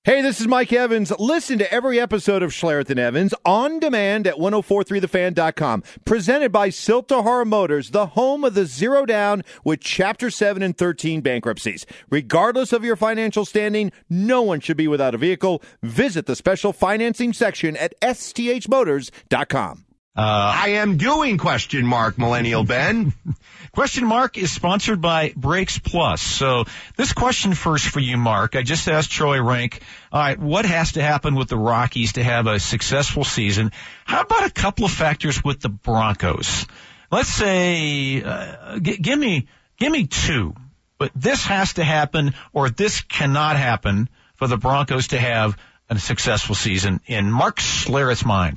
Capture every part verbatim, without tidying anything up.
Hey, this is Mike Evans. Listen to every episode of Schlereth and Evans on demand at ten forty-three the fan dot com. Presented by Siltahara Motors, the home of the zero down with Chapter seven and thirteen bankruptcies. Regardless of your financial standing, no one should be without a vehicle. Visit the special financing section at s t h motors dot com. Uh, I am doing question mark, Millennial Ben. Question mark is sponsored by Brakes Plus. So this question first for you, Mark. I just asked Troy Rank, all right, what has to happen with the Rockies to have a successful season? How about a couple of factors with the Broncos? Let's say, uh, g- give me, give me two, but this has to happen or this cannot happen for the Broncos to have a successful season in Mark Schlereth's mind.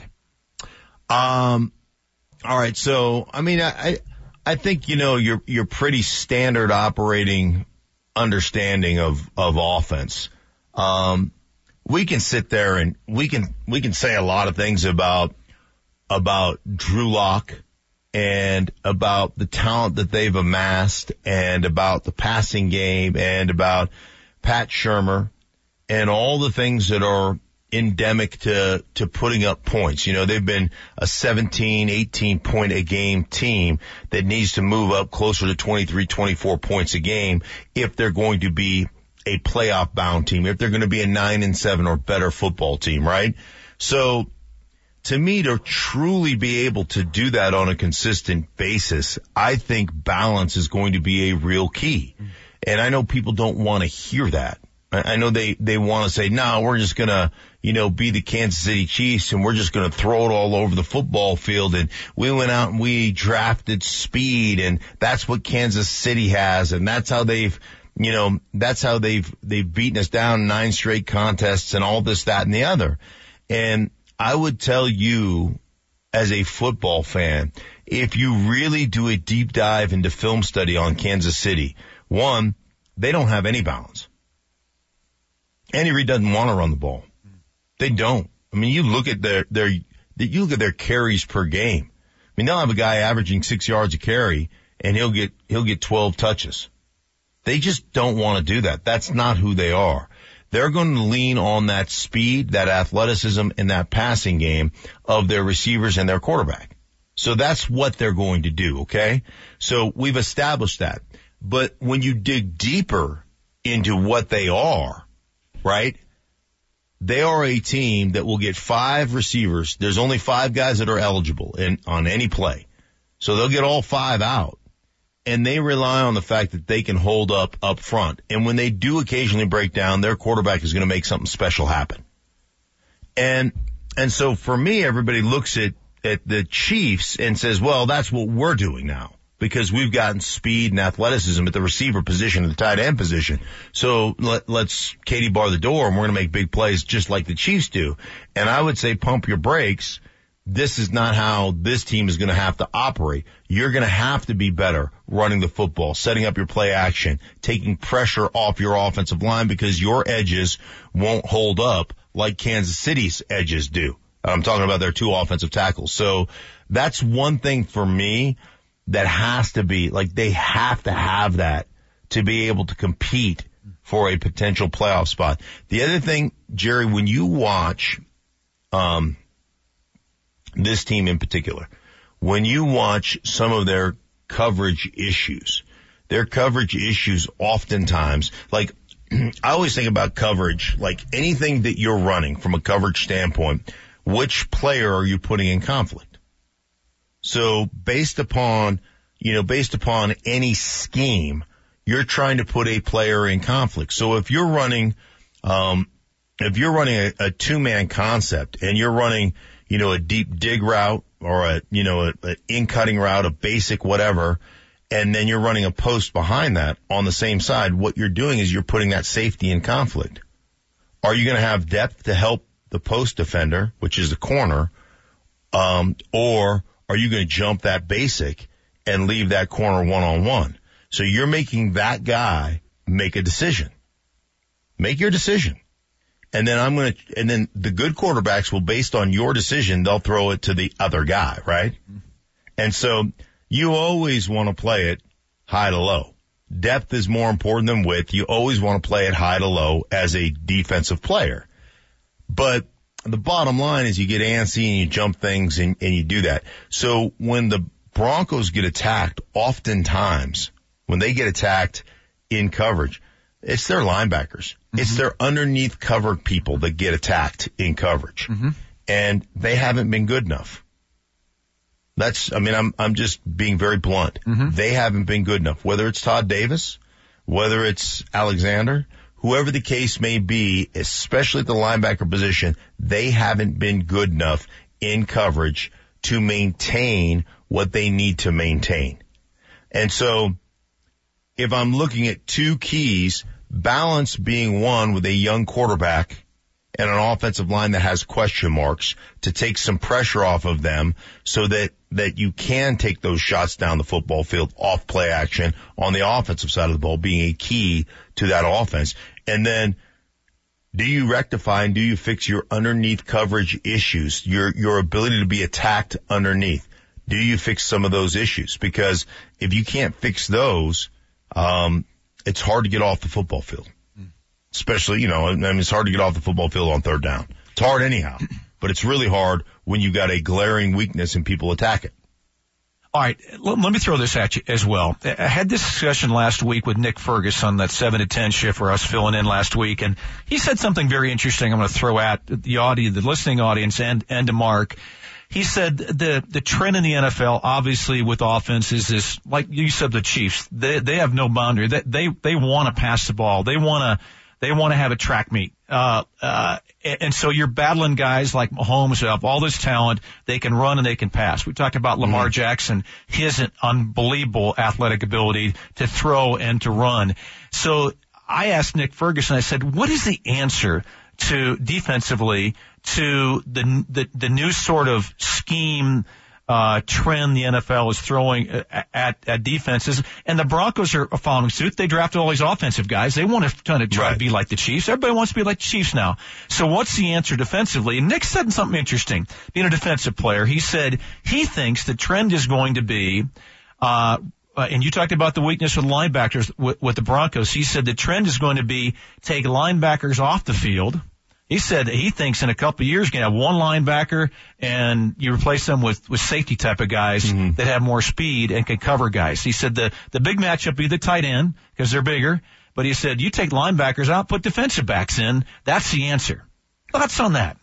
Um, all right. So, I mean, I, I think, you know, you're, you're pretty standard operating understanding of, of offense. Um, we can sit there and we can, we can say a lot of things about, about Drew Lock and about the talent that they've amassed and about the passing game and about Pat Shurmur and all the things that are endemic to, to putting up points. You know, they've been a seventeen, eighteen point a game team that needs to move up closer to twenty-three, twenty-four points a game if they're going to be a playoff bound team, if they're going to be a nine and seven or better football team, right? So to me, to truly be able to do that on a consistent basis, I think balance is going to be a real key. And I know people don't want to hear that. I know they, they want to say, no, we're just going to, you know, be the Kansas City Chiefs and we're just going to throw it all over the football field. And we went out and we drafted speed and that's what Kansas City has. And that's how they've, you know, that's how they've, they've beaten us down in nine straight contests and all this, that, and the other. And I would tell you as a football fan, if you really do a deep dive into film study on Kansas City, one, they don't have any balance. Andy Reid doesn't want to run the ball. They don't. I mean, you look at their, their, you look at their carries per game. I mean, they'll have a guy averaging six yards a carry and he'll get, he'll get twelve touches. They just don't want to do that. That's not who they are. They're going to lean on that speed, that athleticism, and that passing game of their receivers and their quarterback. So that's what they're going to do, okay? So we've established that. But when you dig deeper into what they are, right? They are a team that will get five receivers. There's only five guys that are eligible in, on any play. So they'll get all five out. And they rely on the fact that they can hold up up front. And when they do occasionally break down, their quarterback is going to make something special happen. And, and so for me, everybody looks at, at the Chiefs and says, well, that's what we're doing now. Because we've gotten speed and athleticism at the receiver position and the tight end position. So let, let's Katie bar the door and we're going to make big plays just like the Chiefs do. And I would say pump your brakes. This is not how this team is going to have to operate. You're going to have to be better running the football, setting up your play action, taking pressure off your offensive line because your edges won't hold up like Kansas City's edges do. I'm talking about their two offensive tackles. So that's one thing for me that has to be, like, they have to have that to be able to compete for a potential playoff spot. The other thing, Jerry, when you watch, um, this team in particular, when you watch some of their coverage issues, their coverage issues oftentimes, like, I always think about coverage, like anything that you're running from a coverage standpoint, which player are you putting in conflict? So based upon, you know, based upon any scheme, you're trying to put a player in conflict. So if you're running, um, if you're running a, a two-man concept and you're running, you know, a deep dig route or a, you know, a, a in-cutting route, a basic whatever, and then you're running a post behind that on the same side, what you're doing is you're putting that safety in conflict. Are you going to have depth to help the post defender, which is the corner, um, or are you going to jump that basic and leave that corner one-on-one? So you're making that guy make a decision. Make your decision. And then I'm going to, and then the good quarterbacks will, based on your decision, they'll throw it to the other guy, right? And so you always want to play it high to low. Depth is more important than width. You always want to play it high to low as a defensive player. But the bottom line is you get antsy and you jump things and, and you do that. So when the Broncos get attacked, oftentimes when they get attacked in coverage, it's their linebackers. Mm-hmm. It's their underneath covered people that get attacked in coverage. Mm-hmm. And they haven't been good enough. That's, I mean, I'm, I'm just being very blunt. Mm-hmm. They haven't been good enough. Whether it's Todd Davis, whether it's Alexander, whoever the case may be, especially at the linebacker position, they haven't been good enough in coverage to maintain what they need to maintain. And so if I'm looking at two keys, balance being one with a young quarterback and an offensive line that has question marks to take some pressure off of them so that, that you can take those shots down the football field off play action on the offensive side of the ball being a key to that offense. And then do you rectify and do you fix your underneath coverage issues, your, your ability to be attacked underneath? Do you fix some of those issues? Because if you can't fix those, um, it's hard to get off the football field. Especially, you know, I mean, it's hard to get off the football field on third down. It's hard anyhow, but it's really hard when you got a glaring weakness and people attack it. All right, let, let me throw this at you as well. I had this discussion last week with Nick Ferguson, that seven to ten shift for us filling in last week, and he said something very interesting I'm going to throw at the audience, the listening audience, and, and to Mark. He said the the trend in the N F L, obviously with offense, is this, like you said, the Chiefs. They they have no boundary. They they, they want to pass the ball. They want to they want to have a track meet. Uh, uh, and so you're battling guys like Mahomes who have all this talent. They can run and they can pass. We talked about Lamar mm-hmm. Jackson, his unbelievable athletic ability to throw and to run. So I asked Nick Ferguson, I said, what is the answer to defensively to the, the, the new sort of scheme, uh, trend the N F L is throwing at, at defenses? And the Broncos are following suit. They drafted all these offensive guys. They want to kind of try right. to be like the Chiefs. Everybody wants to be like the Chiefs now. So what's the answer defensively? And Nick said something interesting. Being a defensive player, he said he thinks the trend is going to be, uh, Uh, and you talked about the weakness with linebackers with, with the Broncos. He said the trend is going to be take linebackers off the field. He said that he thinks in a couple of years you're going to have one linebacker and you replace them with, with safety type of guys mm-hmm. that have more speed and can cover guys. He said the, the big matchup will be the tight end because they're bigger. But he said you take linebackers out, put defensive backs in. That's the answer. Thoughts on that?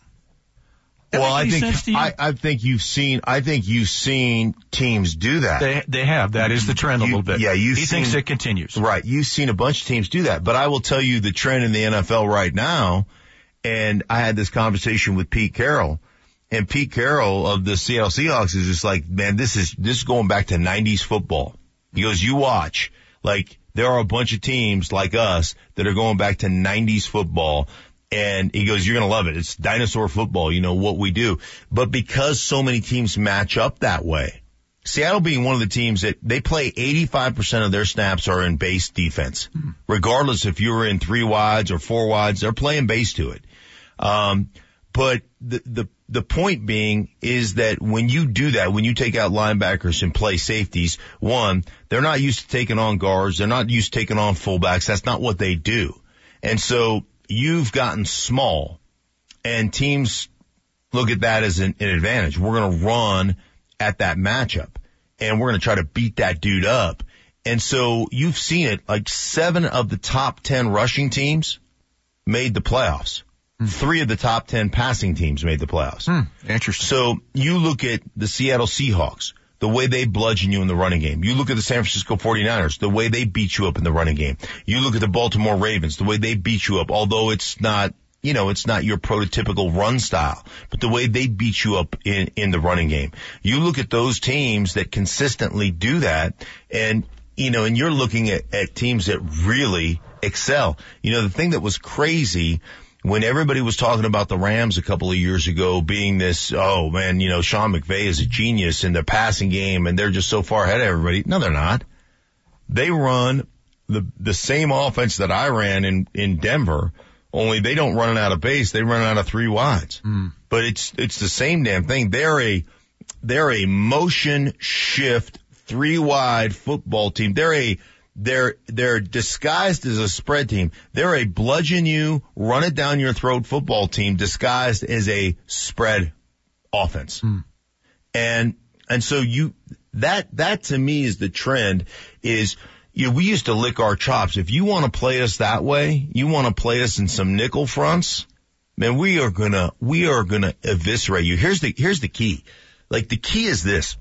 Well, I think I, I think you've seen I think you've seen teams do that. They they have. That is the trend you, a little bit. Yeah, you've he seen, thinks it continues. Right. You've seen a bunch of teams do that. But I will tell you the trend in the N F L right now, and I had this conversation with Pete Carroll, and Pete Carroll of the Seattle Seahawks is just like, man, this is this is going back to nineties football. He goes, you watch. Like, there are a bunch of teams like us that are going back to nineties football. And he goes, you're going to love it. It's dinosaur football, you know, what we do. But because so many teams match up that way, Seattle being one of the teams that they play eighty-five percent of their snaps are in base defense. Mm-hmm. Regardless if you're in three wides or four wides, they're playing base to it. Um, but the, the, the point being is that when you do that, when you take out linebackers and play safeties, one, they're not used to taking on guards. They're not used to taking on fullbacks. That's not what they do. And so, you've gotten small, and teams look at that as an, an advantage. We're going to run at that matchup, and we're going to try to beat that dude up. And so you've seen it, like seven of the top ten rushing teams made the playoffs. Mm. Three of the top ten passing teams made the playoffs. Mm. Interesting. So you look at the Seattle Seahawks, the way they bludgeon you in the running game. You look at the San Francisco forty-niners, the way they beat you up in the running game. You look at the Baltimore Ravens, the way they beat you up, although it's not, you know, it's not your prototypical run style, but the way they beat you up in, in the running game. You look at those teams that consistently do that, and, you know, and you're looking at, at teams that really excel. You know, the thing that was crazy when everybody was talking about the Rams a couple of years ago being this, oh man, you know, Sean McVay is a genius in their passing game and they're just so far ahead of everybody. No, they're not. They run the the same offense that I ran in, in Denver, only they don't run it out of base. They run it out of three wides. Mm. But it's, it's the same damn thing. They're a, they're a motion shift three wide football team. They're a, They're, they're disguised as a spread team. They're a bludgeon you, run it down your throat football team disguised as a spread offense. Hmm. And, and so you, that, that to me is the trend is, you know, we used to lick our chops. If you want to play us that way, you want to play us in some nickel fronts, man, we are gonna, we are gonna eviscerate you. Here's the, here's the key. Like the key is this,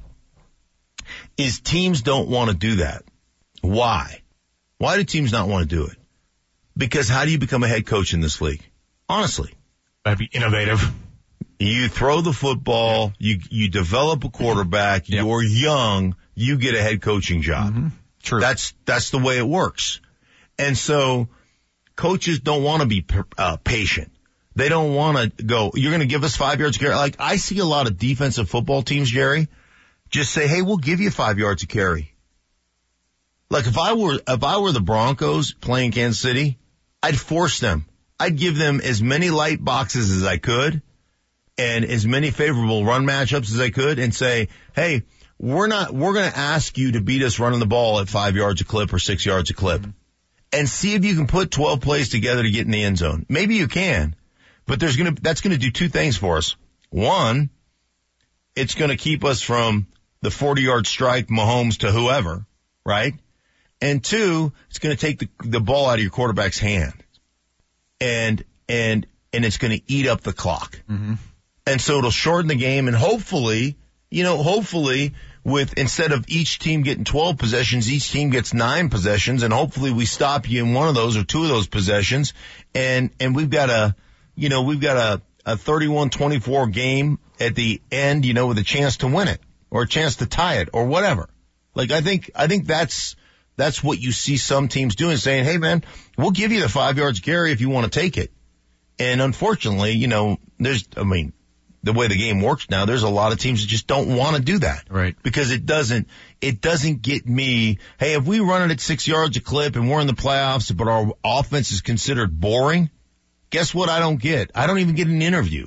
is teams don't want to do that. Why? Why do teams not want to do it? Because how do you become a head coach in this league? Honestly. That'd be innovative. You throw the football, you, you develop a quarterback, yep. You're young, you get a head coaching job. Mm-hmm. True. That's, that's the way it works. And so coaches don't want to be uh, patient. They don't want to go, you're going to give us five yards of carry. Like I see a lot of defensive football teams, Jerry, just say, hey, we'll give you five yards of carry. Like if I were, if I were the Broncos playing Kansas City, I'd force them. I'd give them as many light boxes as I could and as many favorable run matchups as I could and say, hey, we're not, we're going to ask you to beat us running the ball at five yards a clip or six yards a clip mm-hmm. and see if you can put twelve plays together to get in the end zone. Maybe you can, but there's going to, that's going to do two things for us. One, it's going to keep us from the forty yard strike Mahomes to whoever, right? And two, it's going to take the, the ball out of your quarterback's hand and, and, and it's going to eat up the clock. Mm-hmm. And so it'll shorten the game and hopefully, you know, hopefully with, instead of each team getting twelve possessions, each team gets nine possessions and hopefully we stop you in one of those or two of those possessions. And, and we've got a, you know, we've got a, a thirty-one twenty-four game at the end, you know, with a chance to win it or a chance to tie it or whatever. Like I think, I think that's, That's what you see some teams doing, saying, hey, man, we'll give you the five yards carry if you want to take it. And unfortunately, you know, there's, I mean, the way the game works now, there's a lot of teams that just don't want to do that. Right. Because it doesn't, it doesn't get me, hey, if we run it at six yards a clip and we're in the playoffs, but our offense is considered boring, guess what I don't get? I don't even get an interview.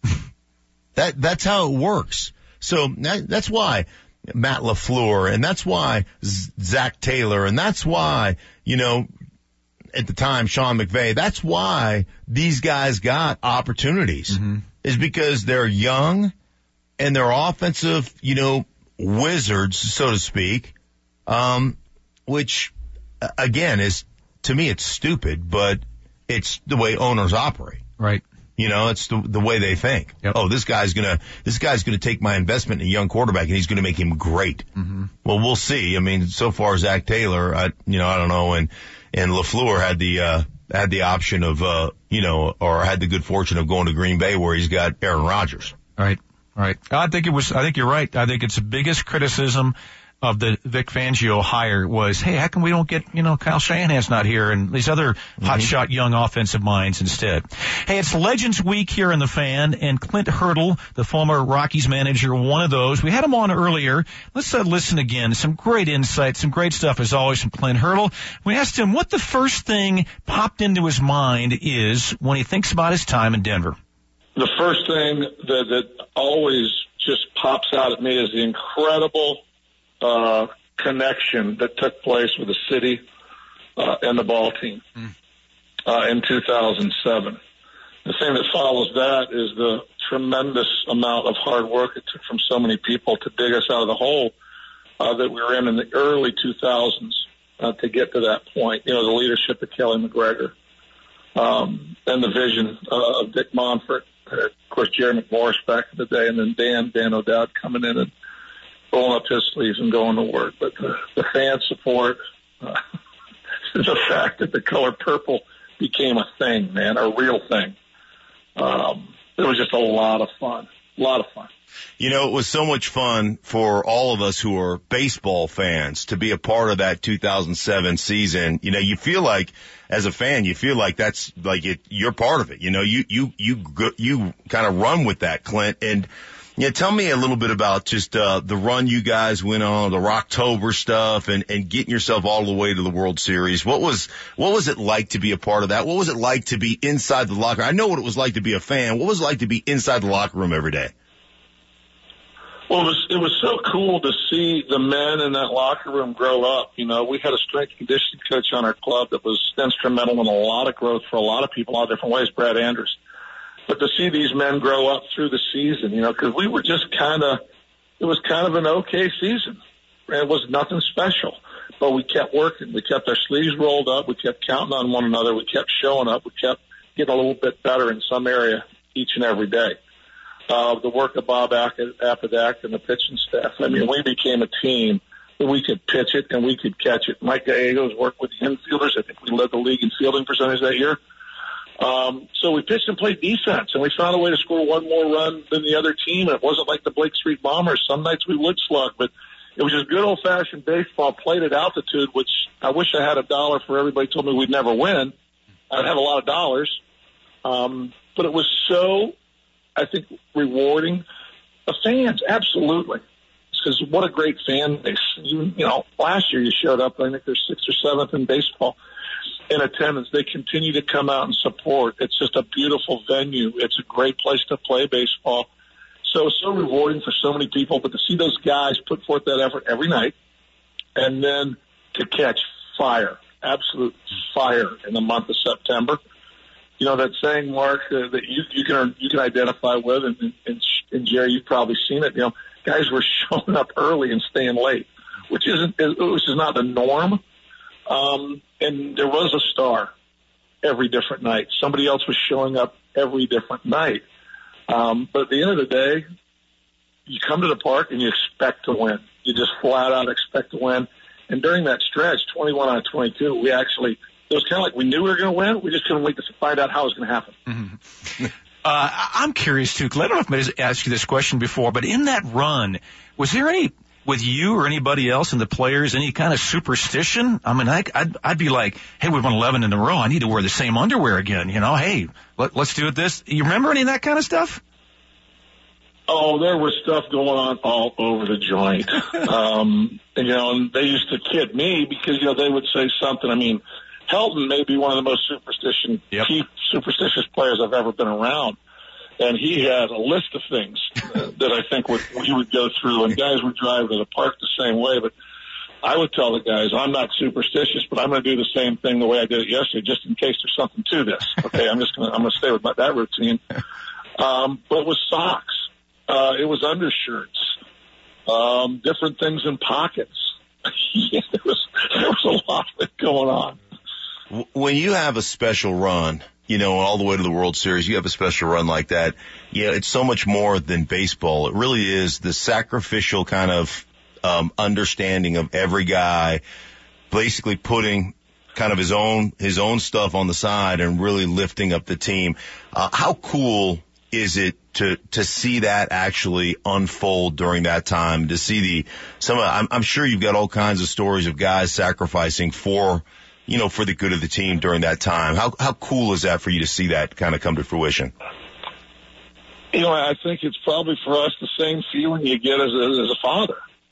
that, that's how it works. So that, that's why Matt LaFleur, and that's why Zach Taylor, and that's why, you know, at the time, Sean McVay, that's why these guys got opportunities, mm-hmm. is because they're young and they're offensive, you know, wizards, so to speak, um, which, again, is, to me, it's stupid, but it's the way owners operate. Right. You know, it's the the way they think. Yep. Oh, this guy's gonna this guy's gonna take my investment in a young quarterback and he's gonna make him great. Mm-hmm. Well, we'll see. I mean, so far Zach Taylor, I you know I don't know, and and LaFleur had the uh had the option of uh you know or had the good fortune of going to Green Bay where he's got Aaron Rodgers. Right, right. I think it was. I think you're right. I think it's the biggest criticism of the Vic Fangio hire was, hey, how come we don't get, you know, Kyle Shanahan's not here and these other mm-hmm. hotshot young offensive minds instead. Hey, it's Legends Week here in the Fan, and Clint Hurdle, the former Rockies manager, one of those. We had him on earlier. Let's uh, listen again. Some great insight, some great stuff as always from Clint Hurdle. We asked him what the first thing popped into his mind is when he thinks about his time in Denver. The first thing that, that always just pops out at me is the incredible Uh, connection that took place with the city uh, and the ball team mm. uh, in two thousand seven. The thing that follows that is the tremendous amount of hard work it took from so many people to dig us out of the hole uh, that we were in in the early two thousands uh, to get to that point. You know, the leadership of Kelly McGregor um, and the vision uh, of Dick Monfort, uh, of course, Jerry McMorris back in the day, and then Dan, Dan O'Dowd coming in and rolling up his sleeves and going to work. But the, the fan support, uh, the fact that the color purple became a thing, man, a real thing. Um, it was just a lot of fun, a lot of fun. You know, it was so much fun for all of us who are baseball fans to be a part of that two thousand seven season. You know, you feel like, as a fan, you feel like that's like it, you're part of it. You know, you, you, you, you kind of run with that, Clint. And, yeah, tell me a little bit about just uh the run you guys went on, the Rocktober stuff, and and getting yourself all the way to the World Series. What was what was it like to be a part of that? What was it like to be inside the locker room? I know what it was like to be a fan. What was it like to be inside the locker room every day? Well, it was, it was so cool to see the men in that locker room grow up. You know, we had a strength and conditioning coach on our club that was instrumental in a lot of growth for a lot of people, a lot of different ways, Brad Andrews. But to see these men grow up through the season, you know, because we were just kind of, it was kind of an okay season. It was nothing special. But we kept working. We kept our sleeves rolled up. We kept counting on one another. We kept showing up. We kept getting a little bit better in some area each and every day. Uh, the work of Bob Apodac and the pitching staff. I mean, we became a team that we could pitch it and we could catch it. Mike Gallegos worked with the infielders. I think we led the league in fielding percentage that year. Um, so we pitched and played defense, and we found a way to score one more run than the other team. And it wasn't like the Blake Street Bombers. Some nights we would slug, but it was just good old-fashioned baseball played at altitude, which I wish I had a dollar for everybody told me we'd never win. I'd have a lot of dollars. Um, but it was so, I think, rewarding. The fans, absolutely. Because what a great fan base. You, you know, last year you showed up, I think there's sixth or seventh in baseball in attendance. They continue to come out and support. It's just a beautiful venue. It's a great place to play baseball. So, so rewarding for so many people. But to see those guys put forth that effort every night and then to catch fire, absolute fire in the month of September. You know, that saying, Mark, uh, that you, you can you can identify with, and, and, and Jerry, you've probably seen it. You know, guys were showing up early and staying late, which isn't which is not the norm. Um, and there was a star every different night. Somebody else was showing up every different night. Um, but at the end of the day, you come to the park and you expect to win. You just flat out expect to win. And during that stretch, twenty-one out of twenty-two, we actually. It was kind of like we knew we were going to win. We just couldn't wait to find out how it was going to happen. Mm-hmm. uh, I'm curious, too, because I don't know if I've asked you this question before, but in that run, was there any, with you or anybody else in the players, any kind of superstition? I mean, I, I'd, I'd be like, hey, we've won eleven in a row. I need to wear the same underwear again. You know, hey, let, let's do it this. You remember any of that kind of stuff? Oh, there was stuff going on all over the joint. um, and, you know, and they used to kid me because, you know, they would say something. I mean, Helton may be one of the most superstition, yep. key superstitious players I've ever been around. And he had a list of things uh, that I think would, he would go through, and guys would drive to the park the same way. But I would tell the guys, I'm not superstitious, but I'm going to do the same thing the way I did it yesterday, just in case there's something to this. Okay, I'm just going to, I'm going to stay with my, that routine. Um, but it was socks. Uh, it was undershirts. Um, different things in pockets. yeah, there was, there was a lot of it going on. When you have a special run, you know, all the way to the World Series, you have a special run like that. Yeah, it's so much more than baseball. It really is the sacrificial kind of um, understanding of every guy basically putting kind of his own his own stuff on the side and really lifting up the team. Uh, how cool is it to to see that actually unfold during that time? To see the some, I'm, I'm sure you've got all kinds of stories of guys sacrificing for. You know, for the good of the team during that time. How how cool is that for you to see that kind of come to fruition? You know, I think it's probably for us the same feeling you get as a, as a father.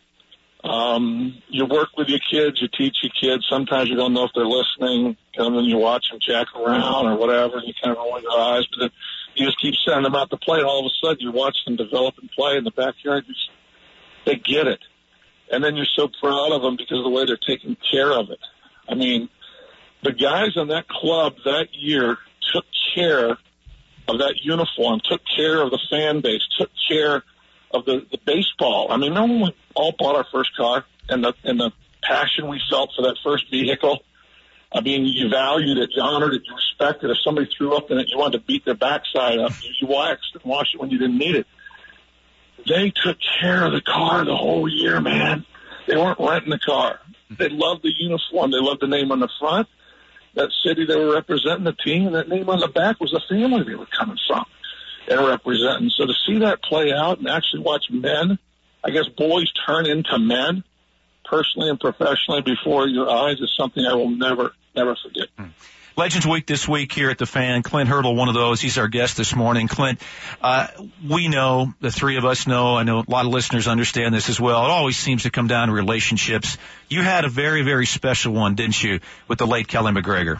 Um, you work with your kids, you teach your kids. Sometimes you don't know if they're listening, and then you watch them jack around or whatever, and you kind of roll your eyes, but then you just keep sending them out to play, and all of a sudden you watch them develop and play in the backyard. You just, they get it. And then you're so proud of them because of the way they're taking care of it. I mean, the guys in that club that year took care of that uniform, took care of the fan base, took care of the, the baseball. I mean, remember when we all bought our first car and the, and the passion we felt for that first vehicle? I mean, you valued it, you honored it, you respected it. If somebody threw up in it, you wanted to beat their backside up. You, you waxed and washed it when you didn't need it. They took care of the car the whole year, man. They weren't renting the car. They loved the uniform. They loved the name on the front. That city they were representing, the team, and that name on the back was the family they were coming from and representing. So to see that play out and actually watch men, I guess boys turn into men, personally and professionally, before your eyes is something I will never, never forget. Hmm. Legends Week this week here at the Fan. Clint Hurdle, one of those. He's our guest this morning. Clint, uh, we know, the three of us know, I know a lot of listeners understand this as well. It always seems to come down to relationships. You had a very, very special one, didn't you, with the late Kelly McGregor?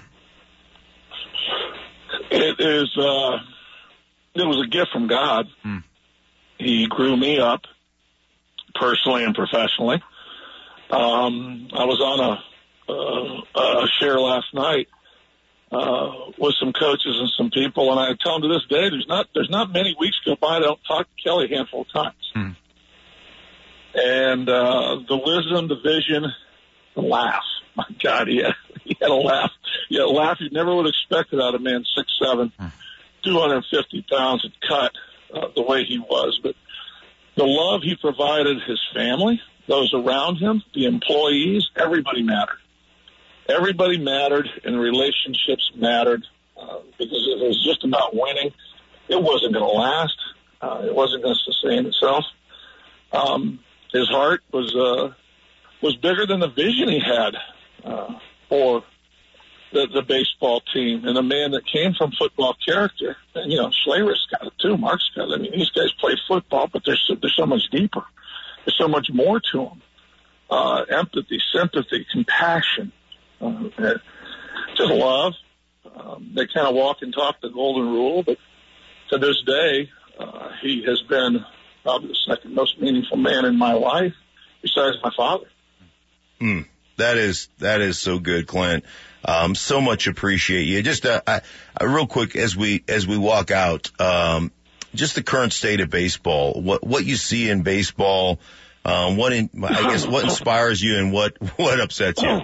It is, uh, it was a gift from God. Hmm. He grew me up. personally and professionally. Um, I was on a, uh, a share last night uh, with some coaches and some people, and I tell them to this day, there's not there's not many weeks go by I don't talk to Kelly a handful of times. Hmm. And uh, the wisdom, the vision, the laugh. My God, he had, he had a laugh. He had a laugh you never would expect it out of a man six seven, hmm. two hundred fifty pounds and cut uh, the way he was. But the love he provided his family, those around him, the employees, everybody mattered. Everybody mattered, and relationships mattered, uh, because if it was just about winning, it wasn't going to last. Uh, it wasn't going to sustain itself. Um, his heart was uh, was bigger than the vision he had uh, for the, the baseball team, and a man that came from football character. And, you know, Schlereth's got it too. Mark's got it. I mean, these guys play football, but they're so, they're so much deeper. There's so much more to them. Uh, empathy, sympathy, compassion, uh, just love. Um, they kind of walk and talk the golden rule, but to this day, uh, he has been probably the second most meaningful man in my life, besides my father. Mm, that is that is so good, Clint. Um, so much appreciate you. Just uh, I, I, real quick as we as we walk out, um, just the current state of baseball. What what you see in baseball. Um, what in, I guess what inspires you and what, what upsets you?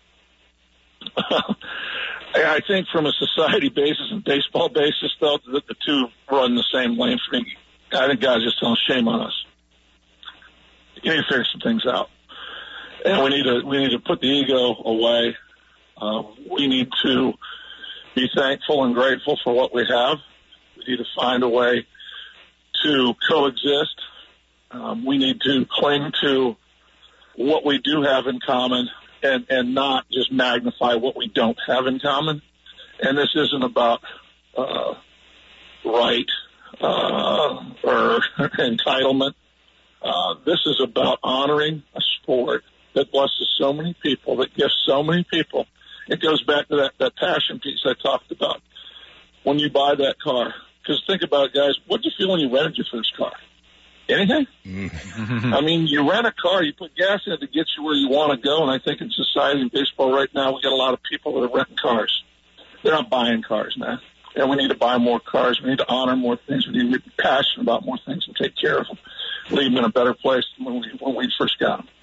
I think from a society basis and baseball basis, though, the, the two run the same lane for me. I think guys just telling shame on us. You need to figure some things out, and we need to we need to put the ego away. Uh, we need to be thankful and grateful for what we have. We need to find a way to coexist. Um, we need to cling to what we do have in common and, and not just magnify what we don't have in common. And this isn't about uh, right uh, or entitlement. Uh, this is about honoring a sport that blesses so many people, that gifts so many people. It goes back to that, that passion piece I talked about. When you buy that car, because think about it, guys, what did you feel when you rented your first car? Anything? Mm-hmm. I mean, you rent a car, you put gas in it to get you where you want to go, and I think in society and baseball right now, we got a lot of people that are renting cars. They're not buying cars, man. And we need to buy more cars. We need to honor more things. We need to be passionate about more things and take care of them, leave them in a better place than when we, when we first got them.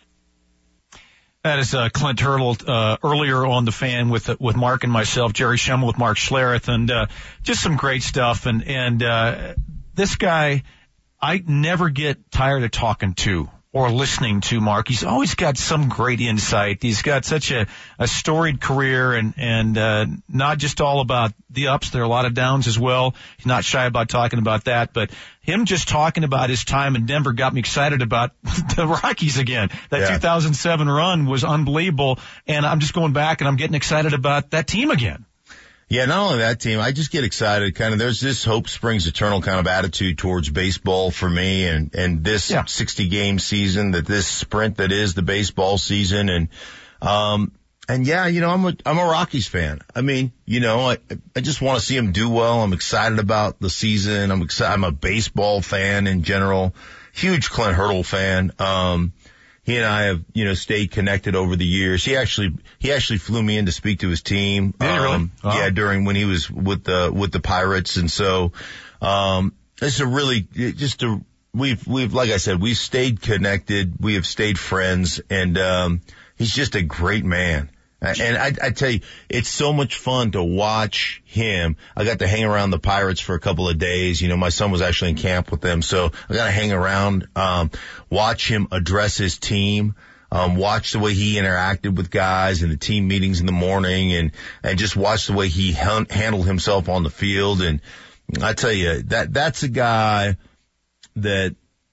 That is uh, Clint Hurdle uh, earlier on the Fan with uh, with Mark and myself, Jerry Schemmel with Mark Schlereth, and uh, just some great stuff. And and uh, this guy, I never get tired of talking to or listening to Mark. He's always got some great insight. He's got such a, a storied career, and and uh, not just all about the ups. There are a lot of downs as well. He's not shy about talking about that, but him just talking about his time in Denver got me excited about the Rockies again. That yeah. two thousand seven run was unbelievable, and I'm just going back and I'm getting excited about that team again. Yeah, not only that team, I just get excited. Kind of, there's this hope springs eternal kind of attitude towards baseball for me, and and this yeah. sixty game season, that this sprint that is the baseball season, and um and yeah, you know, I'm a I'm a Rockies fan. I mean, you know, I I just want to see them do well. I'm excited about the season. I'm excited. I'm a baseball fan in general. Huge Clint Hurdle fan. Um. He and I have, you know, stayed connected over the years. He actually, he actually flew me in to speak to his team. Did he really? Um, wow. Yeah, during when he was with the, with the Pirates. And so, um, it's a really, just a, we've, we've, like I said, we've stayed connected. We have stayed friends, and, um, he's just a great man. And I, I tell you, it's so much fun to watch him. I got to hang around the Pirates for a couple of days. You know, my son was actually in camp with them, so I got to hang around, um, watch him address his team, um, watch the way he interacted with guys in the team meetings in the morning, and, and just watch the way he hun- handled himself on the field. And I tell you, that, that's a guy that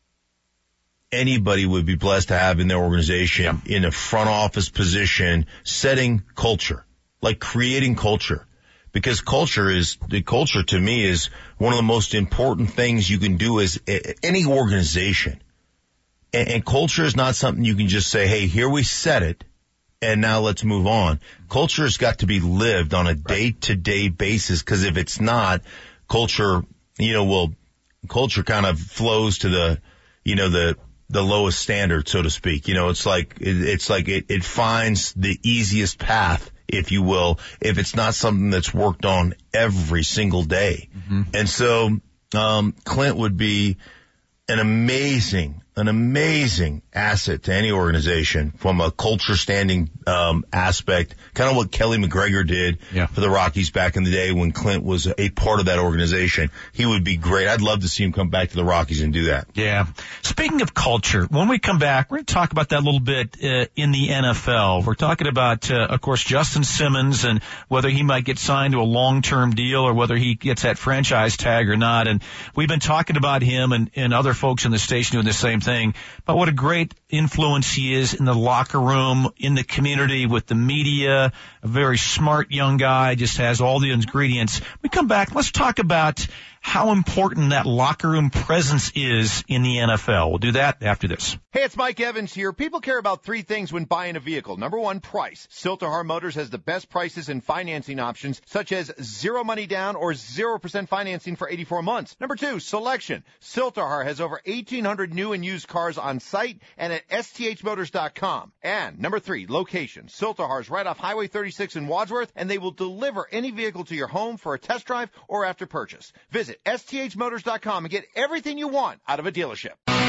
anybody would be blessed to have in their organization, yeah. in a front office position, setting culture, like creating culture. Because culture is, the culture to me is one of the most important things you can do as any organization. And, and culture is not something you can just say, hey, here we set it, and now let's move on. Culture has got to be lived on a day-to-day basis, because if it's not, culture, you know, will, culture kind of flows to the, you know, the, the lowest standard, so to speak. You know, it's like, it, it's like it, it finds the easiest path, if you will, if it's not something that's worked on every single day. Mm-hmm. And so, um, Clint would be an amazing, an amazing asset to any organization from a culture standing, um, aspect, kind of what Kelly McGregor did yeah. for the Rockies back in the day when Clint was a part of that organization. He would be great. I'd love to see him come back to the Rockies and do that. Yeah. Speaking of culture, when we come back, we're going to talk about that a little bit uh, in the N F L. We're talking about, uh, of course, Justin Simmons and whether he might get signed to a long-term deal or whether he gets that franchise tag or not. And we've been talking about him and, and other folks in the station doing the same thing, but what a great influence he is in the locker room, in the community, with the media. A very smart young guy, just has all the ingredients. We come back, let's talk about how important that locker room presence is in the N F L. We'll do that after this. Hey, it's Mike Evans here. People care about three things when buying a vehicle. Number one, price. Silterhar Motors has the best prices and financing options, such as zero money down or zero percent financing for eighty-four months. Number two, selection. Silterhar has over eighteen hundred new and used cars on site and at S T H motors dot com. And number three, location. Silterhar is right off Highway thirty-six in Wadsworth, and they will deliver any vehicle to your home for a test drive or after purchase. Visit S T H motors dot com and get everything you want out of a dealership.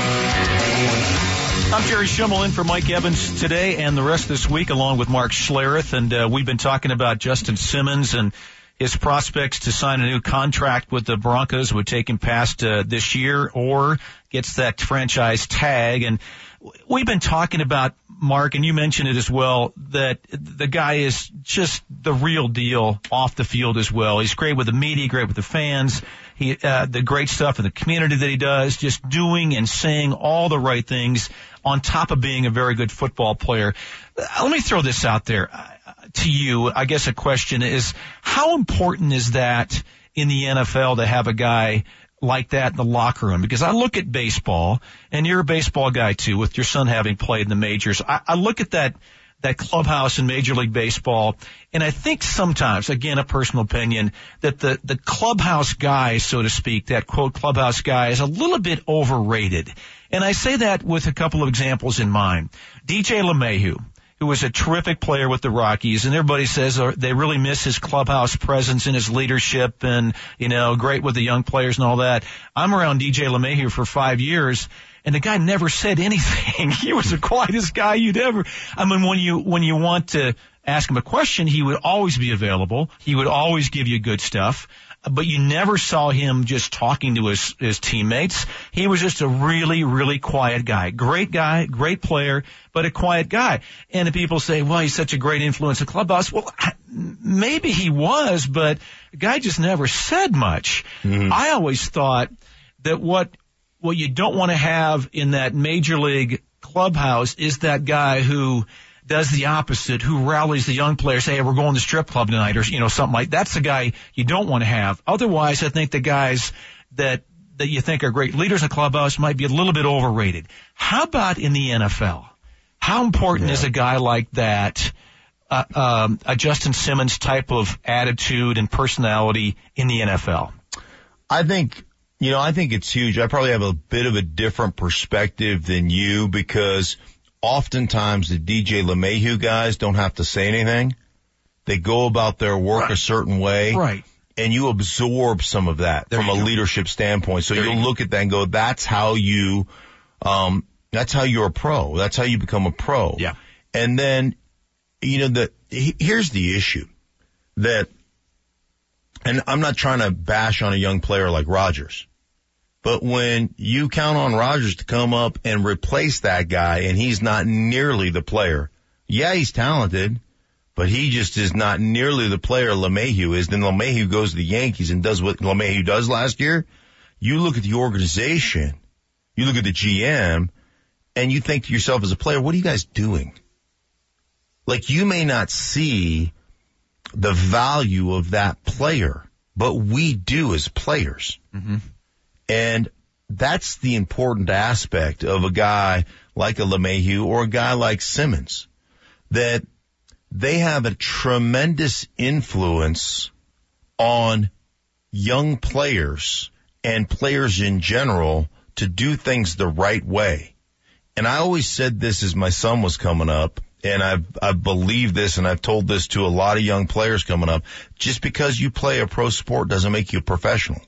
I'm Jerry Schimmel in for Mike Evans today and the rest of this week, along with Mark Schlereth, and uh, we've been talking about Justin Simmons and his prospects to sign a new contract with the Broncos would take him past uh, this year or gets that franchise tag. And we've been talking about, Mark, and you mentioned it as well, that the guy is just the real deal off the field as well. He's great with the media, great with the fans. He, uh, the great stuff in the community that he does, just doing and saying all the right things on top of being a very good football player. Uh, let me throw this out there uh, to you. I guess a question is, how important is that in the N F L to have a guy like that in the locker room? Because I look at baseball, and you're a baseball guy too, with your son having played in the majors. I, I look at that that clubhouse in Major League Baseball, and I think sometimes, again, a personal opinion, that the, the clubhouse guy, so to speak, that quote clubhouse guy is a little bit overrated. And I say that with a couple of examples in mind. D J LeMahieu, who was a terrific player with the Rockies, and everybody says they really miss his clubhouse presence and his leadership and, you know, great with the young players and all that. I'm around D J LeMahieu for five years, and the guy never said anything. He was the quietest guy you'd ever, I mean, when you, when you want to ask him a question, he would always be available. He would always give you good stuff. But you never saw him just talking to his, his teammates. He was just a really, really quiet guy. Great guy, great player, but a quiet guy. And the people say, well, he's such a great influence in the clubhouse. Well, maybe he was, but the guy just never said much. Mm-hmm. I always thought that what, what you don't want to have in that major league clubhouse is that guy who does the opposite, who rallies the young players, say, hey, we're going to strip club tonight, or, you know, something like that. That's the guy you don't want to have. Otherwise, I think the guys that, that you think are great leaders in the clubhouse might be a little bit overrated. How about in the N F L? How important yeah. is a guy like that, uh, um, a Justin Simmons type of attitude and personality in the N F L? I think, you know, I think it's huge. I probably have a bit of a different perspective than you, because oftentimes the D J LeMahieu guys don't have to say anything. They go about their work right. a certain way. Right. And you absorb some of that there from a go. leadership standpoint. So there you'll you look at that and go, that's how you, um, that's how you're a pro. That's how you become a pro. Yeah. And then, you know, the, here's the issue that, and I'm not trying to bash on a young player like Rodgers, but when you count on Rodgers to come up and replace that guy and he's not nearly the player, yeah, he's talented, but he just is not nearly the player LeMahieu is. Then LeMahieu goes to the Yankees and does what LeMahieu does last year. You look at the organization, you look at the G M, and you think to yourself as a player, what are you guys doing? Like, you may not see the value of that player, but we do as players. Mm-hmm. And that's the important aspect of a guy like a LeMahieu or a guy like Simmons, that they have a tremendous influence on young players and players in general to do things the right way. and I always said this as my son was coming up, and I've, I've believed this, and I've told this to a lot of young players coming up, just because you play a pro sport doesn't make you a professional.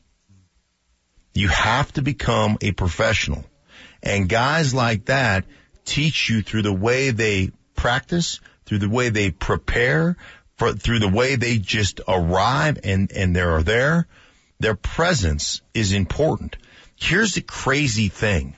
You have to become a professional. And guys like that teach you through the way they practice, through the way they prepare, for, through the way they just arrive and, and they're there. Their presence is important. Here's the crazy thing,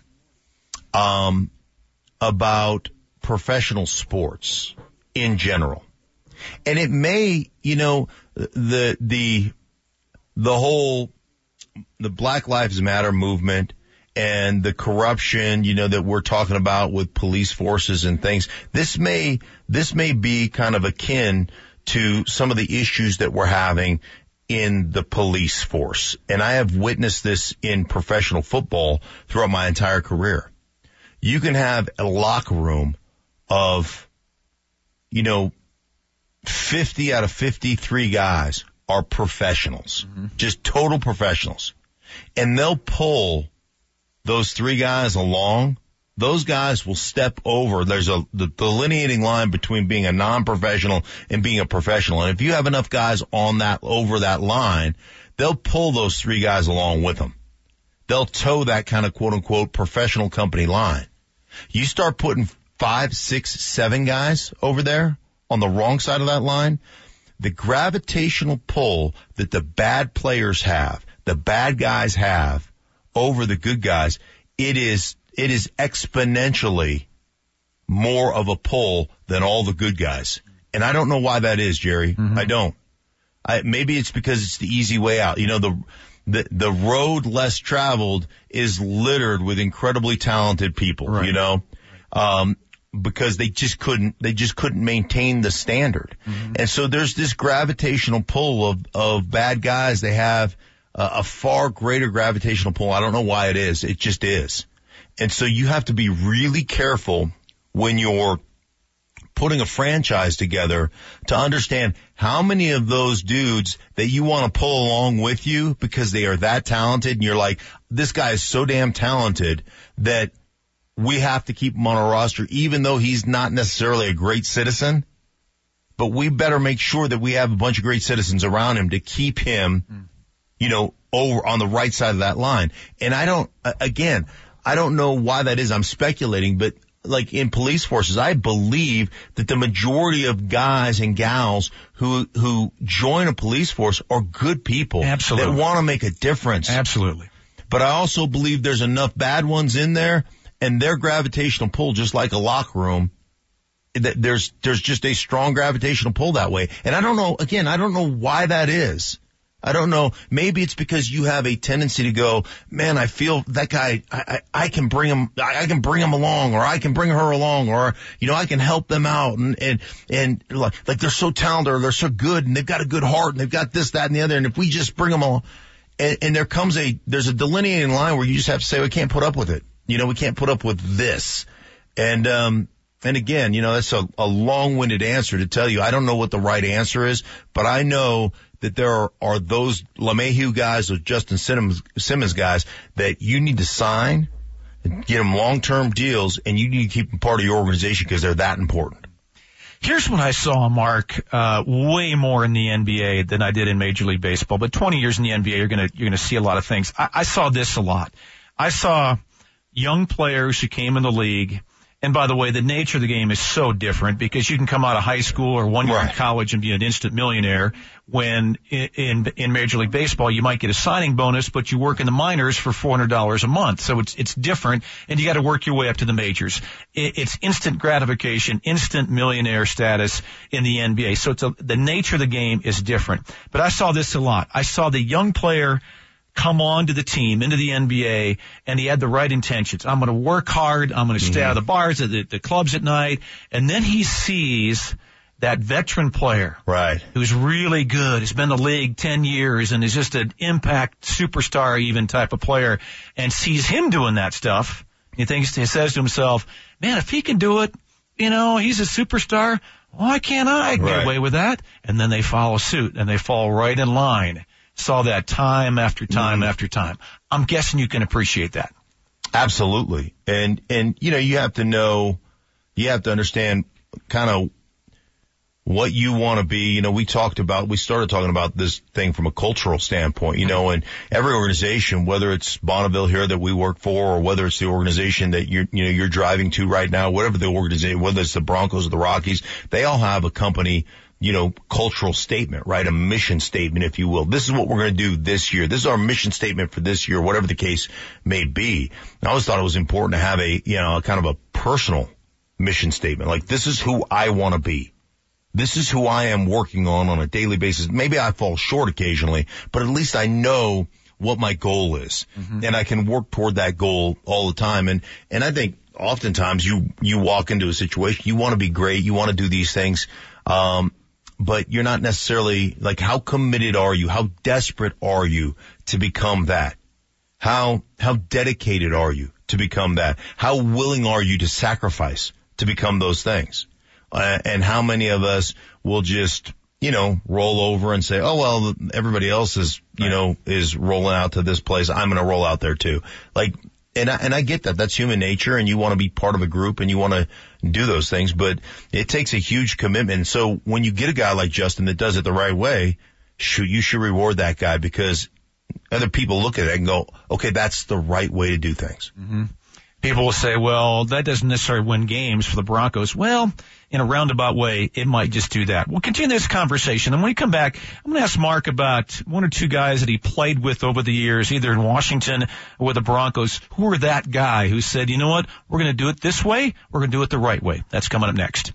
um, about professional sports in general. And it may, you know, the, the, the whole, the Black Lives Matter movement and the corruption, you know, that we're talking about with police forces and things. This may, this may be kind of akin to some of the issues that we're having in the police force. And I have witnessed this in professional football throughout my entire career. You can have a locker room of, you know, fifty out of fifty-three guys are professionals, mm-hmm. just total professionals. And they'll pull those three guys along. Those guys will step over. There's a the delineating line between being a non-professional and being a professional. And if you have enough guys on that, over that line, they'll pull those three guys along with them. They'll toe that kind of quote unquote professional company line. You start putting five, six, seven guys over there on the wrong side of that line, the gravitational pull that the bad players have, the bad guys have over the good guys, it is, it is exponentially more of a pull than all the good guys. And I don't know why that is, Jerry. Mm-hmm. I don't. I, maybe it's because it's the easy way out. You know, the, the, the road less traveled is littered with incredibly talented people, right. you know, um, because they just couldn't, they just couldn't maintain the standard. Mm-hmm. And so there's this gravitational pull of, of bad guys. They have a, a far greater gravitational pull. I don't know why it is. It just is. And so you have to be really careful when you're putting a franchise together to understand how many of those dudes that you want to pull along with you because they are that talented and you're like, this guy is so damn talented that we have to keep him on our roster even though he's not necessarily a great citizen. But we better make sure that we have a bunch of great citizens around him to keep him, mm. you know, over on the right side of that line. And I don't, again, I don't know why that is. I'm speculating, but like in police forces, I believe that the majority of guys and gals who, who join a police force are good people. Absolutely. That want to make a difference. Absolutely. But I also believe there's enough bad ones in there and their gravitational pull, just like a locker room, that there's, there's just a strong gravitational pull that way. And I don't know, again, I don't know why that is. I don't know. Maybe it's because you have a tendency to go, man, I feel that guy, I, I, I can bring him, I, I can bring him along, or I can bring her along, or, you know, I can help them out. And, and, and like, like they're so talented, or they're so good, and they've got a good heart, and they've got this, that, and the other. And if we just bring them along, and, and there comes a, there's a delineating line where you just have to say, we can't put up with it. You know, we can't put up with this. And, um, and again, you know, that's a, a long-winded answer to tell you. I don't know what the right answer is, but I know that there are, are those LeMahieu guys or Justin Simmons, Simmons guys that you need to sign and get them long-term deals, and you need to keep them part of your organization because they're that important. Here's what I saw, Mark, uh, way more in the N B A than I did in Major League Baseball. But twenty years in the N B A, you're gonna, you're gonna see a lot of things. I, I saw this a lot. I saw young players who came in the league. And by the way, the nature of the game is so different because you can come out of high school or one year right. in college and be an instant millionaire when in, in, in Major League Baseball you might get a signing bonus, but you work in the minors for four hundred dollars a month. So it's, it's different and you got to work your way up to the majors. It, it's instant gratification, instant millionaire status in the N B A. So it's a, the nature of the game is different. But I saw this a lot. I saw the young player come on to the team, into the N B A, and he had the right intentions. I'm going to work hard. I'm going to stay mm-hmm. out of the bars, the, the clubs at night. And then he sees that veteran player right. who's really good, has been in the league ten years, and is just an impact superstar even type of player, and sees him doing that stuff. He thinks, he says to himself, man, if he can do it, you know, he's a superstar. Why can't I get right. away with that? And then they follow suit, and they fall right in line. Saw that time after time mm. after time. I'm guessing you can appreciate that. Absolutely. And, and, you know, you have to know, you have to understand kind of what you want to be. You know, we talked about, we started talking about this thing from a cultural standpoint, you know, and every organization, whether it's Bonneville here that we work for, or whether it's the organization that you're, you know, you're driving to right now, whatever the organization, whether it's the Broncos or the Rockies, they all have a company, you know, cultural statement, right? A mission statement, if you will. This is what we're going to do this year. This is our mission statement for this year, whatever the case may be. I always thought it was important to have a, you know, kind of a personal mission statement. Like, this is who I want to be. This is who I am working on on a daily basis. Maybe I fall short occasionally, but at least I know what my goal is. Mm-hmm. And I can work toward that goal all the time. And, and I think oftentimes you, you walk into a situation, you want to be great, you want to do these things, um, but you're not necessarily, like, how committed are you? How desperate are you to become that? How, how dedicated are you to become that? How willing are you to sacrifice to become those things? Uh, and how many of us will just, you know, roll over and say, oh, well, everybody else is, you right. know, is rolling out to this place. I'm going to roll out there too. Like, and I, and I get that. That's human nature, and you want to be part of a group and you want to do those things, but it takes a huge commitment. So when you get a guy like Justin that does it the right way, should, you should reward that guy, because other people look at it and go, okay, that's the right way to do things. Mm-hmm. People will say, well, that doesn't necessarily win games for the Broncos. Well, in a roundabout way, it might just do that. We'll continue this conversation. And when we come back, I'm going to ask Mark about one or two guys that he played with over the years, either in Washington or with the Broncos. Who were that guy who said, you know what, we're going to do it this way, we're going to do it the right way. That's coming up next.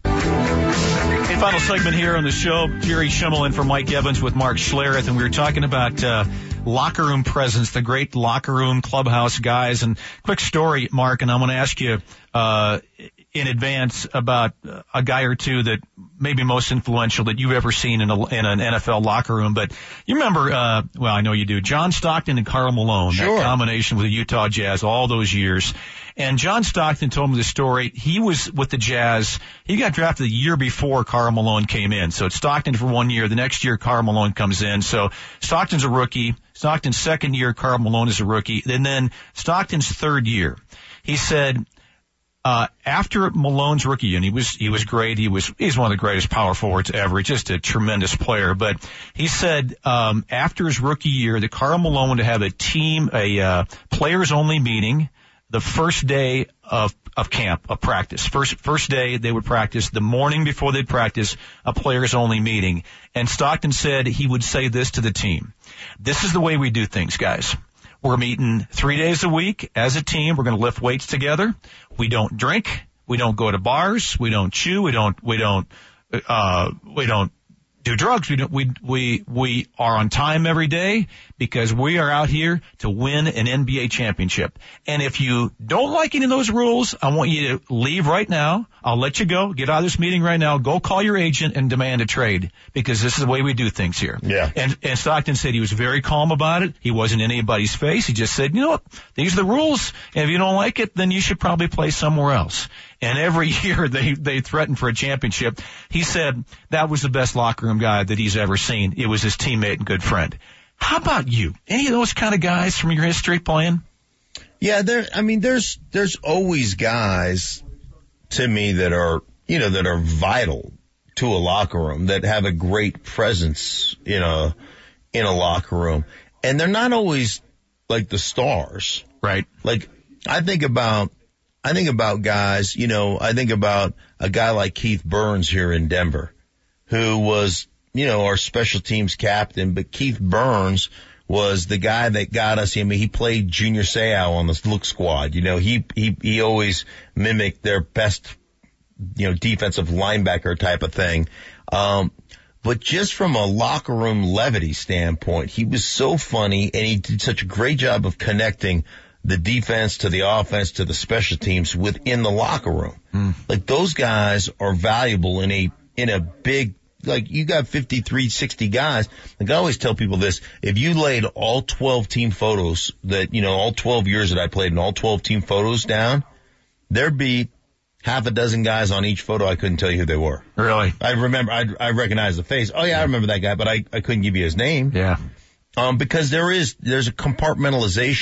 Hey, final segment here on the show. Jerry Schimmel in for Mike Evans with Mark Schlereth, and we were talking about uh locker room presence, the great locker room clubhouse guys. And quick story, Mark, and I'm going to ask you uh in advance about a guy or two that maybe most influential that you've ever seen in, a, in an N F L locker room. But you remember, uh well, I know you do, John Stockton and Karl Malone, sure. That combination with the Utah Jazz all those years. And John Stockton told me the story. He was with the Jazz. He got drafted the year before Karl Malone came in. So it's Stockton for one year. The next year, Karl Malone comes in. So Stockton's a rookie. Stockton's second year, Karl Malone is a rookie. And then Stockton's third year. He said, uh, after Malone's rookie year, and he was, he was great. He was, he's one of the greatest power forwards ever. Just a tremendous player. But he said, um, after his rookie year, that Karl Malone would have a team, a, uh, players only meeting the first day of, of camp, of practice. First, first day they would practice. The morning before they'd practice, a players only meeting. And Stockton said he would say this to the team. This is the way we do things, guys. We're meeting three days a week as a team. We're going to lift weights together. We don't drink. We don't go to bars. We don't chew. We don't, we don't, uh, we don't do drugs. We don't, we, we, we are on time every day because we are out here to win an N B A championship. And if you don't like any of those rules, I want you to leave right now. I'll let you go. Get out of this meeting right now. Go call your agent and demand a trade, because this is the way we do things here. Yeah. And, and Stockton said he was very calm about it. He wasn't in anybody's face. He just said, you know what? These are the rules. And if you don't like it, then you should probably play somewhere else. And every year they, they threatened for a championship. He said that was the best locker room guy that he's ever seen. It was his teammate and good friend. How about you? Any of those kind of guys from your history playing? Yeah, there, I mean, there's, there's always guys to me that are, you know, that are vital to a locker room, that have a great presence in a, in a locker room. And they're not always like the stars. Right. Like, I think about, I think about guys, you know, I think about a guy like Keith Burns here in Denver, who was, you know, our special teams captain, but Keith Burns was the guy that got us. I mean, he played Junior Seau on the look squad. You know, he, he, he always mimicked their best, you know, defensive linebacker type of thing. Um, but just from a locker room levity standpoint, he was so funny, and he did such a great job of connecting the defense to the offense to the special teams within the locker room. Mm. Like, those guys are valuable in a, in a big, like, you got fifty-three, sixty guys. Like, I always tell people this, if you laid all twelve team photos that, you know, all twelve years that I played in all twelve team photos down, there'd be half a dozen guys on each photo. I couldn't tell you who they were. Really? I remember, I, I recognize the face. Oh yeah, I remember that guy, but I, I couldn't give you his name. Yeah. Um, because there is, there's a compartmentalization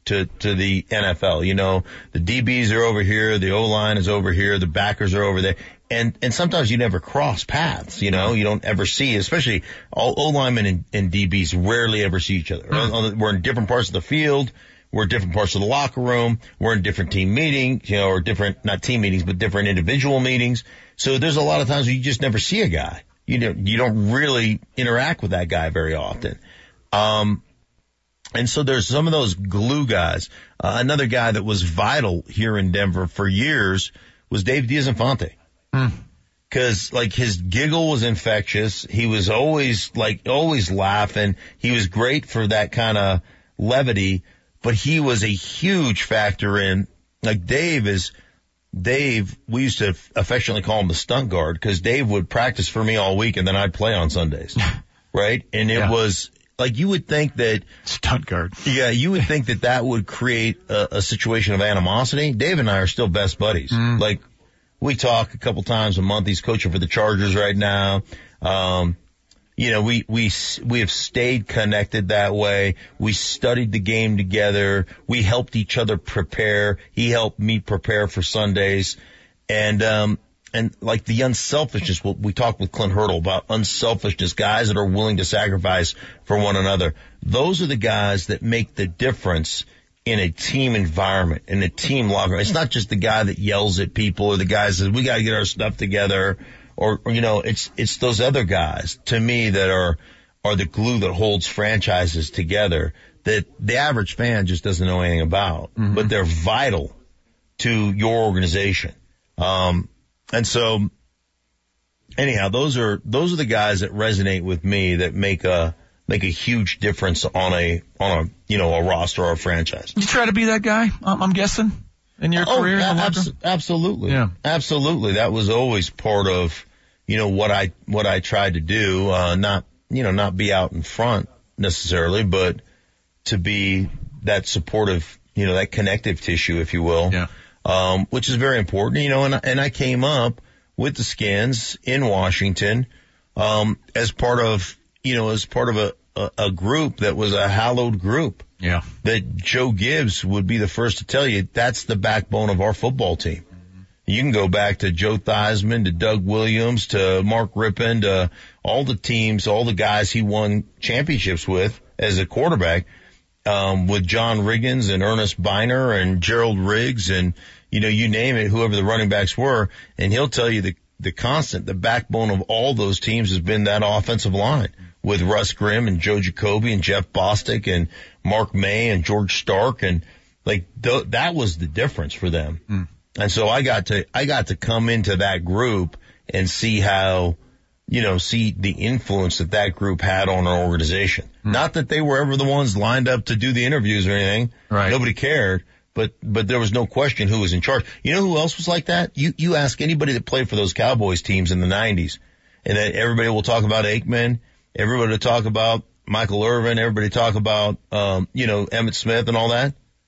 to, to the N F L. You know, the D Bs are over here, the O-line is over here, the backers are over there. And, and sometimes you never cross paths, you know, you don't ever see, especially all O-linemen and, and D Bs rarely ever see each other. Mm. We're in different parts of the field. We're in different parts of the locker room. We're in different team meetings, you know, or different, not team meetings, but different individual meetings. So there's a lot of times where you just never see a guy. You don't, you don't really interact with that guy very often. Um, and so there's some of those glue guys. Uh, another guy that was vital here in Denver for years was Dave Diaz-Infante. Mm. Cause like his giggle was infectious. He was always like, always laughing. He was great for that kind of levity, but he was a huge factor in, like Dave is, Dave, we used to affectionately call him the stunt guard because Dave would practice for me all week and then I'd play on Sundays. Right? And it yeah. was like, you would think that stunt guard. Yeah. You would think that that would create a, a situation of animosity. Dave and I are still best buddies. Mm. Like, we talk a couple times a month. He's coaching for the Chargers right now. Um, you know, we, we, we have stayed connected that way. We studied the game together. We helped each other prepare. He helped me prepare for Sundays. And, um, and like the unselfishness, we talked with Clint Hurdle about unselfishness, guys that are willing to sacrifice for one another. Those are the guys that make the difference in a team environment, in a team locker room. It's not just the guy that yells at people or the guy that says, we got to get our stuff together. Or, or, you know, it's, it's those other guys to me that are, are the glue that holds franchises together that the average fan just doesn't know anything about, mm-hmm. but they're vital to your organization. Um, and so anyhow, those are, those are the guys that resonate with me that make a, make a huge difference on a, on a, you know, a roster or a franchise. You try to be that guy, I'm guessing, in your oh, career? Abs- absolutely. Yeah. Absolutely. That was always part of, you know, what I, what I tried to do, uh, not, you know, not be out in front necessarily, but to be that supportive, you know, that connective tissue, if you will. Yeah. Um, which is very important, you know, and, and I came up with the Skins in Washington, um, as part of, you know, as part of a, a, a group that was a hallowed group. Yeah. That Joe Gibbs would be the first to tell you that's the backbone of our football team. Mm-hmm. You can go back to Joe Theismann, to Doug Williams, to Mark Rippon, to all the teams, all the guys he won championships with as a quarterback, um, with John Riggins and Ernest Biner and Gerald Riggs and, you know, you name it, whoever the running backs were. And he'll tell you the, the constant, the backbone of all those teams has been that offensive line. With Russ Grimm and Joe Jacoby and Jeff Bostic and Mark May and George Stark and like th- that was the difference for them. Mm. And so I got to I got to come into that group and see how, you know, see the influence that that group had on our organization. Mm. Not that they were ever the ones lined up to do the interviews or anything. Right. Nobody cared, but but there was no question who was in charge. You know who else was like that? You you ask anybody that played for those Cowboys teams in the nineties, and then everybody will talk about Aikman. Everybody to talk about Michael Irvin, everybody talk about, um, you know, Emmitt Smith and all that.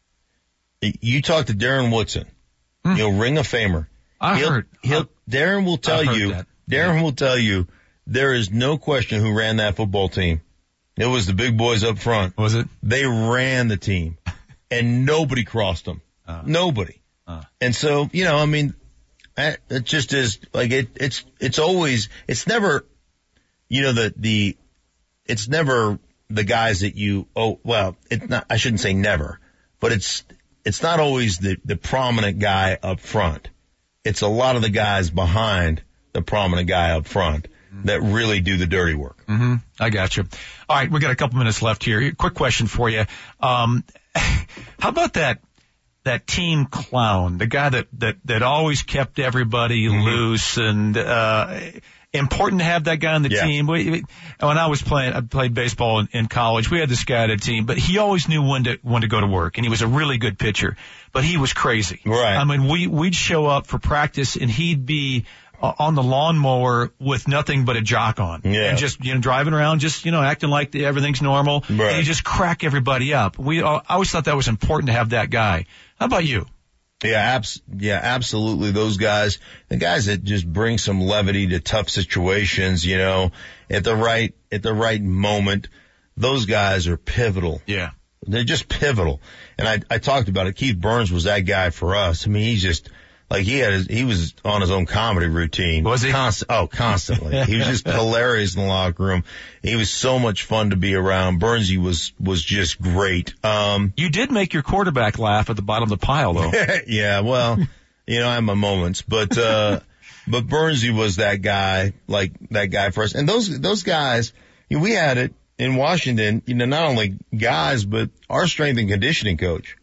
You talk to Darren Woodson, mm. you know, Ring of Famer. I he'll, heard. He'll, uh, Darren will tell you, that. Darren yeah. will tell you there is no question who ran that football team. It was the big boys up front. Was it? They ran the team and nobody crossed them. Uh, nobody. Uh. And so, you know, I mean, it just is like it, it's, it's always, it's never, you know, the, the, it's never the guys that you, oh, well, it's not, I shouldn't say never, but it's, it's not always the, the prominent guy up front. It's a lot of the guys behind the prominent guy up front mm-hmm. that really do the dirty work. Mm-hmm. I got you. All right. We got a couple minutes left here. Quick question for you. Um, how about that, that team clown, the guy that, that, that always kept everybody mm-hmm. loose and, uh, important to have that guy on the yeah. team. When I was playing, I played baseball in, in college. We had this guy on the team, but he always knew when to when to go to work, and he was a really good pitcher. But he was crazy. Right. I mean, we we'd show up for practice, and he'd be uh, on the lawnmower with nothing but a jock on, yeah. and just you know driving around, just you know acting like the, everything's normal. Right. And he just crack everybody up. We uh, I always thought that was important to have that guy. How about you? Yeah, abs- yeah, absolutely. Those guys, the guys that just bring some levity to tough situations, you know, at the right, at the right moment, those guys are pivotal. Yeah. They're just pivotal. And I, I talked about it. Keith Burns was that guy for us. I mean, he's just, like he had his, he was on his own comedy routine. Was he? Const- oh, constantly. He was just hilarious in the locker room. He was so much fun to be around. Burnsy was, was just great. Um, you did make your quarterback laugh at the bottom of the pile, though. Yeah, well, you know, I have my moments, but, uh, but Burnsy was that guy, like that guy for us. And those, those guys, you know, we had it in Washington, you know, not only guys, but our strength and conditioning coach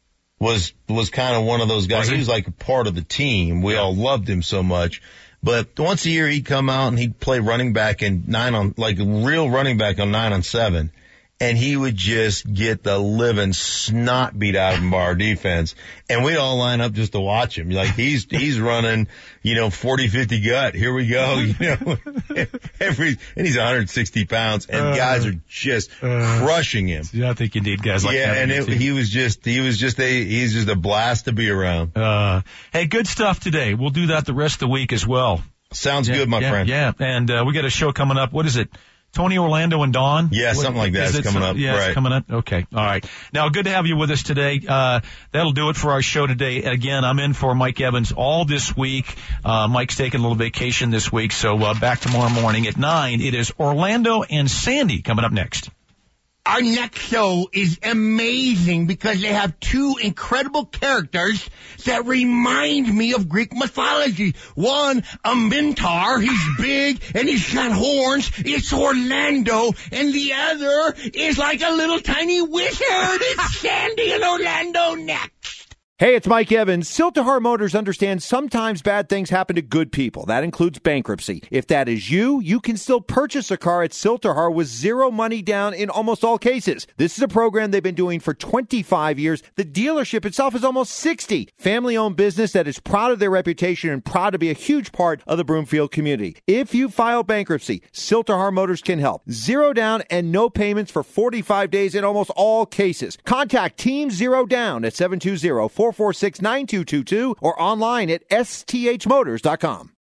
was, was kind of one of those guys. Was he? He was like a part of the team. We all loved him so much. But once a year he'd come out and he'd play running back in nine on, like a real running back on nine on seven. And he would just get the living snot beat out of him by our defense. And we'd all line up just to watch him. Like he's, he's running, you know, forty fifty gut. Here we go. You know, every, and he's one hundred sixty pounds and uh, guys are just uh, crushing him. Yeah, I think you need guys like yeah, that. Yeah, and it, he was just, he was just a, he's just a blast to be around. Uh, hey, good stuff today. We'll do that the rest of the week as well. Sounds yeah, good, my yeah, friend. Yeah. And, uh, we got a show coming up. What is it? Tony Orlando and Dawn? Yeah, what, something like that is coming some, up. Yeah, right. it's coming up. Okay. All right. Now, good to have you with us today. Uh, that'll do it for our show today. Again, I'm in for Mike Evans all this week. Uh, Mike's taking a little vacation this week, so uh, back tomorrow morning at nine. It is Orlando and Sandy coming up next. Our next show is amazing because they have two incredible characters that remind me of Greek mythology. One, a Minotaur. He's big and he's got horns. It's Orlando. And the other is like a little tiny wizard. It's Sandy and Orlando next. Hey, it's Mike Evans. Siltahar Motors understands sometimes bad things happen to good people. That includes bankruptcy. If that is you, you can still purchase a car at Siltahar with zero money down in almost all cases. This is a program they've been doing for twenty-five years. The dealership itself is almost sixty. Family-owned business that is proud of their reputation and proud to be a huge part of the Broomfield community. If you file bankruptcy, Siltahar Motors can help. Zero down and no payments for forty-five days in almost all cases. Contact Team Zero Down at seven two zero, four four six, nine two two two or online at S T H motors dot com.